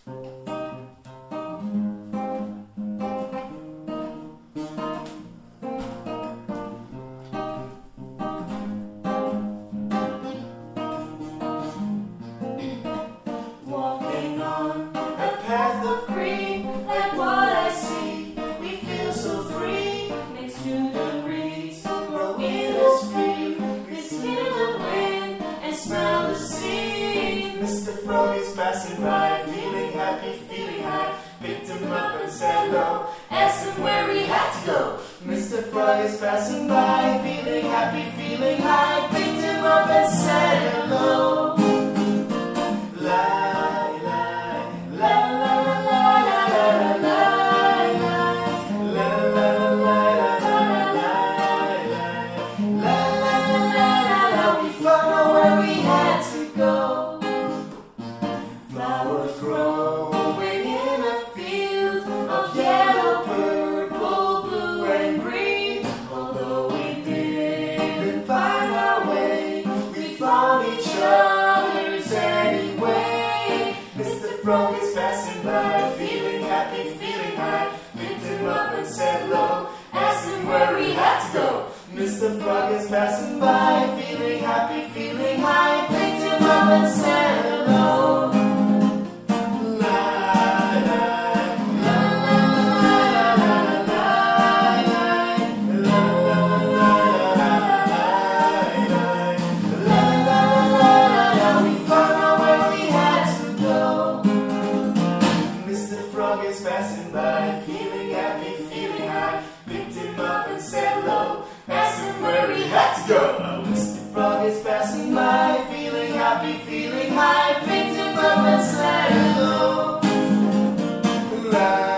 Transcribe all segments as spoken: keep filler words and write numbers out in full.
Walking on a path of green, like what I see, we feel so free. Next to the breeze, grow in the stream, we feel the wind and smell the sea. Mister Frog is passing by, feeling happy, feeling high. Picked him up and said hello, Asked him where he had to go. Mister Frog is passing by, feeling happy, feeling high. Picked him up and said hello. Flowers growing in a field of yellow, purple, blue, and green. Although we didn't find our way, we found each other's anyway. Mister Frog is passing by, feeling happy, feeling high. Picked him up and said hello, Asked him where he had to go. Mister Frog is passing by, feeling happy, feeling high. Picked him up and said hello. Frog is passing by, feeling happy, feeling high. Picked him up and said hello, asked him where he had to go. Mister Frog is passing by, feeling happy, feeling high. Picked him up and said hello. La,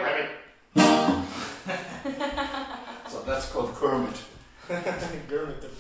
so that's called Kermit. Kermit the